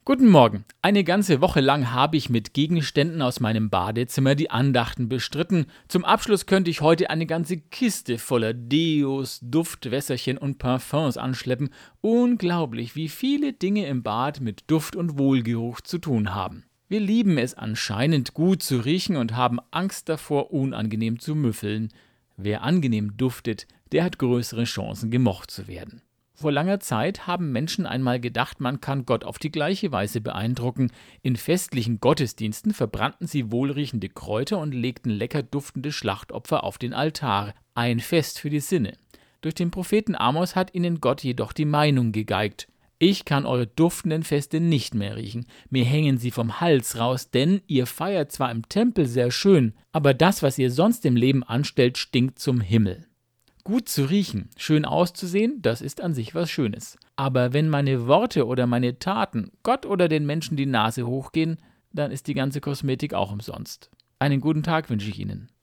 Guten Morgen. Eine ganze Woche lang habe ich mit Gegenständen aus meinem Badezimmer die Andachten bestritten. Zum Abschluss könnte ich heute eine ganze Kiste voller Deos, Duftwässerchen und Parfums anschleppen. Unglaublich, wie viele Dinge im Bad mit Duft und Wohlgeruch zu tun haben. Wir lieben es anscheinend gut zu riechen und haben Angst davor, unangenehm zu müffeln. Wer angenehm duftet, der hat größere Chancen, gemocht zu werden. Vor langer Zeit haben Menschen einmal gedacht, man kann Gott auf die gleiche Weise beeindrucken. In festlichen Gottesdiensten verbrannten sie wohlriechende Kräuter und legten lecker duftende Schlachtopfer auf den Altar. Ein Fest für die Sinne. Durch den Propheten Amos hat ihnen Gott jedoch die Meinung gegeigt. Ich kann eure duftenden Feste nicht mehr riechen. Mir hängen sie vom Hals raus, denn ihr feiert zwar im Tempel sehr schön, aber das, was ihr sonst im Leben anstellt, stinkt zum Himmel. Gut zu riechen, schön auszusehen, das ist an sich was Schönes. Aber wenn meine Worte oder meine Taten Gott oder den Menschen die Nase hochgehen, dann ist die ganze Kosmetik auch umsonst. Einen guten Tag wünsche ich Ihnen.